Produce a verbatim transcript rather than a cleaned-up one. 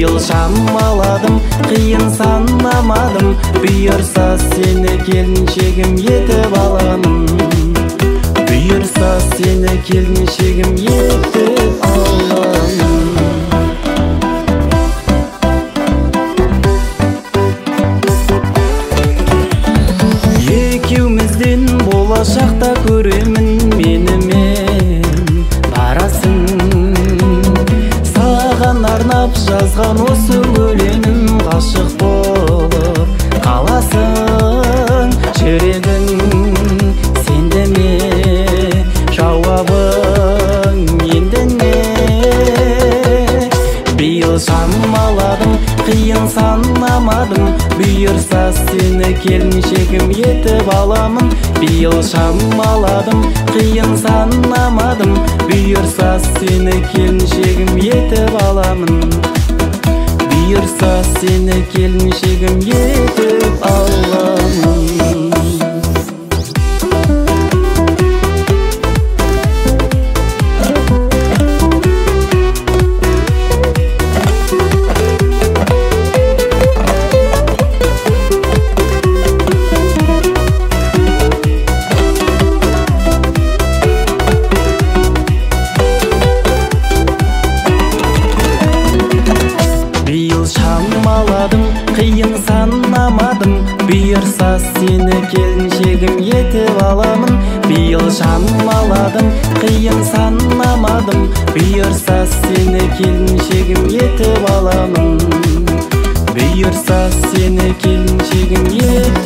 Быйыл шамаладым, қиын санамадым, бұйырса сені келіншегім етіп аламын. Бұйырса сені келіншегім етіп аламын. Екеумізден болашақта көремін менімен барасын. Саған арнап жазған осы өлеңім, ғашық болып қаласың. Жүрегің сенде ме, жауабың енді не? Биыл шамаладым, қиын санамадым, бұйырса сені келіншегім етіп аламын. Биыл шамаладым, қиын санамадым, бұйырса сені келіншегім етіп аламын. Бұйырса сені келіншегім етіп аламын. Шамаладым, қиын санамадым, бұйырса сені келіншегім етіп аламын. Биыл шамаладым, қиын санамадым, бұйырса сені келіншегім етіп аламын. Бұйырса сені келіншегім етіп